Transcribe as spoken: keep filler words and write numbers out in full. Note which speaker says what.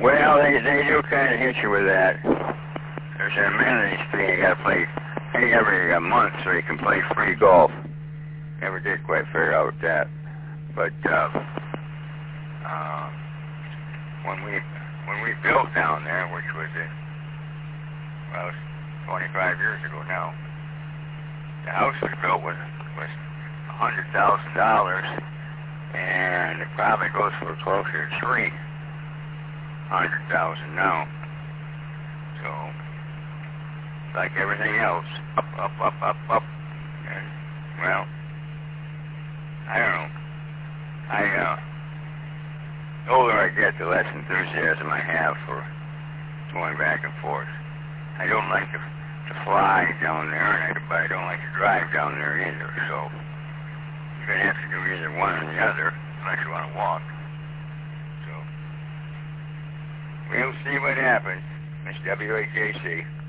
Speaker 1: Well, they they do kind of hit you with that. There's an amenities fee. You got to play hey, every uh, month so you can play free golf. Never did quite figure out that, but uh, uh, when we when we built down there, which was in well, it was twenty-five years ago now, the house we built was was a hundred thousand dollars, and it probably goes for closer to three. Hundred thousand now. So, like everything else, up, up, up, up, up, and well, I don't know. I uh, the older I get, the less enthusiasm I have for going back and forth. I don't like to, to fly down there, and I, but I don't like to drive down there either. So, you're gonna have to do either one or the other unless you want to walk. We'll see what happens, Miss W A J C.